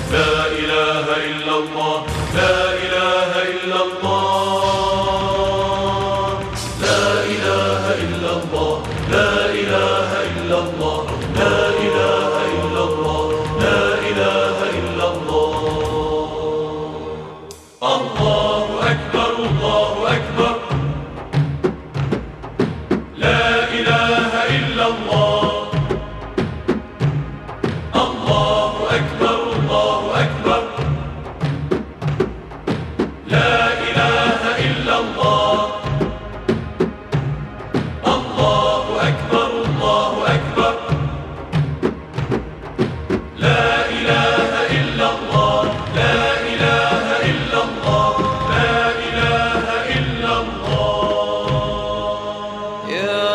لا إله إلا الله لا إله إلا الله لا إله إلا الله لا إله إلا الله لا إله إلا الله لا إله إلا الله الله أكبر الله أكبر لا إله إلا الله الله أكبر الله أكبر لا إله إلا الله الله أكبر الله أكبر لا إله إلا الله لا إله إلا الله لا إله إلا الله يا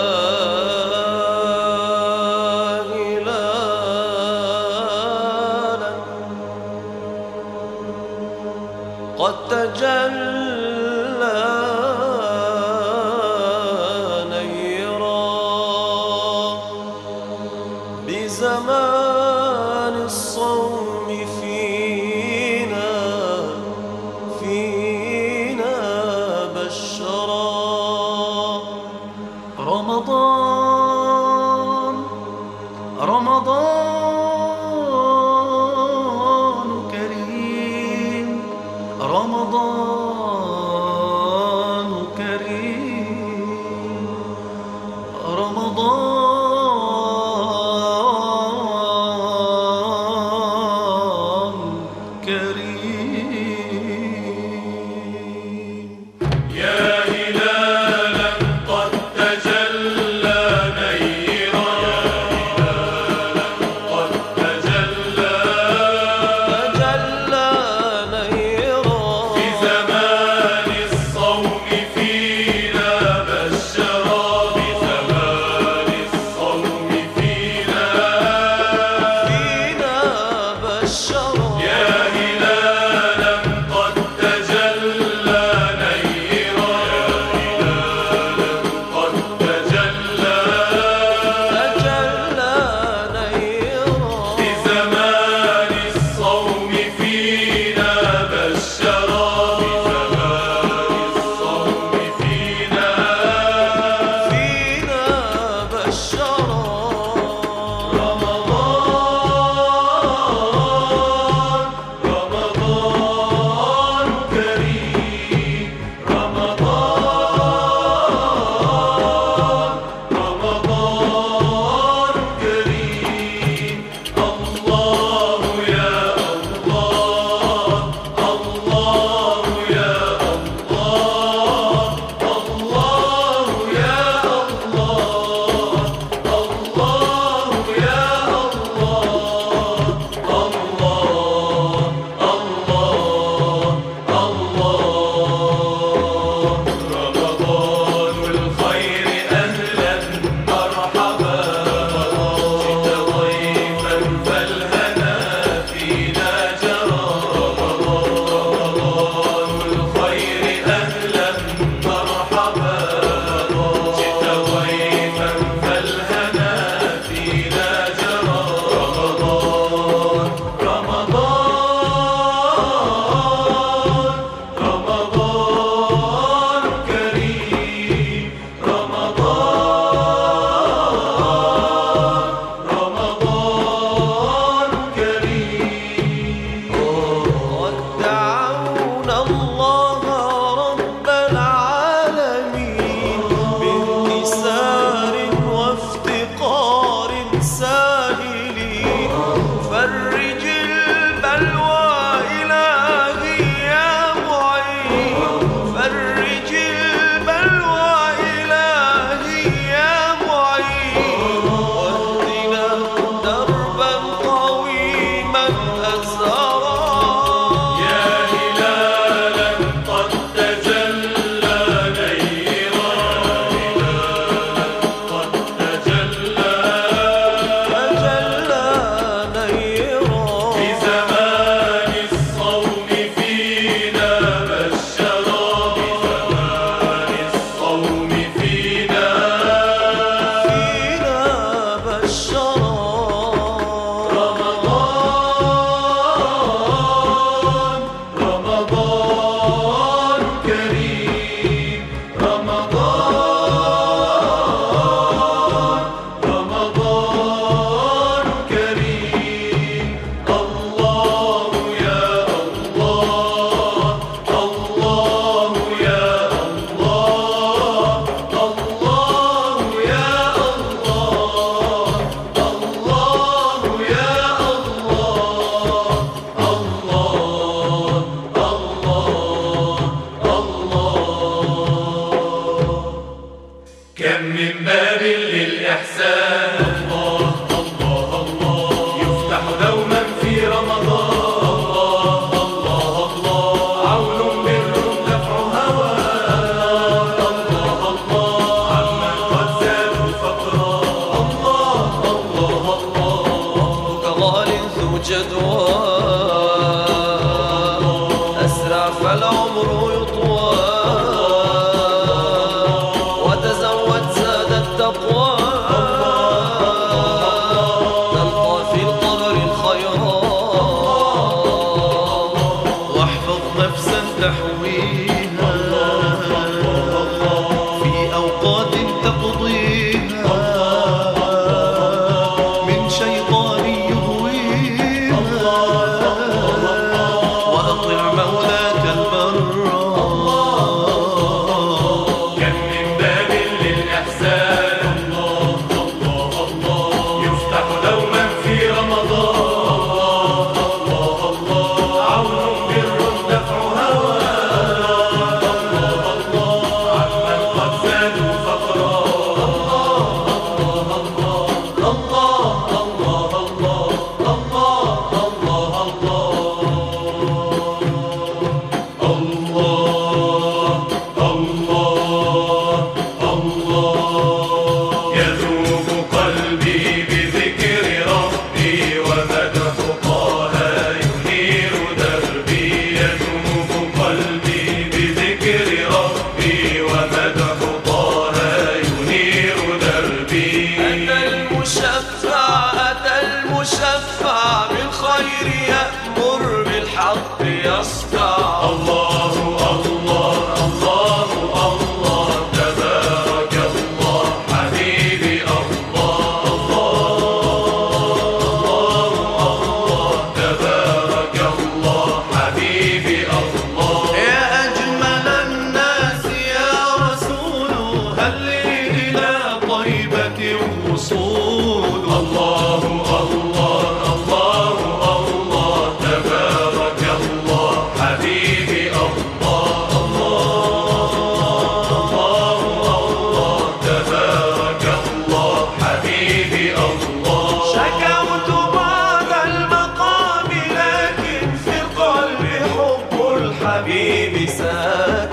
هلالا قد تجلى نيرا بزمان الصوم فينا بشرا رمضان كريم رمضان كريم رمضان كريم يا هلالا قد تجلى نيرا قد تجلى نيرا في زمان الصوم فينا بشرا بزمان الصوم فينا بشرا يا هلالا قد تجلى نيرا قد تجلى نيرا في زمان الصوم فينا بشرا بزمان الصوم فينا بشرا رمضان كريم رمضان كريم الله يا الله الله يا الله الله يا الله الله يا الله رمضان الخير أهلا مرحبا جئت ضيفا فالهنا فينا جرى رمضان الخير أهلا مرحبا جئت ضيفا فالهنا فينا جرى رمضان كريم رمضان كريم ودعونا الله رب العالمين بانكسار وافتقار سائلين فرج البلوى إلهي يا معين فرج البلوى إلهي يا معين واهدنا دربا قويما أزهرا يا هلالا قد تجلى نيرا قد تجلى نيرا في زمان الصوم فينا بشرا بزمان الصوم فينا بشرا رمضان يأمر بالحق يصدع. الله الله الله الله تبارك الله حبيبي الله الله الله تبارك الله حبيبي الله. يا أجمل الناس يا رسول هل لي إلى طيبة وصول. الله الله الله الله تبارك الله حبيبي الله الله الله تبارك الله حبيبي الله. شكوت بعد المقام لكن في قلبي حب الحبيب ساكن.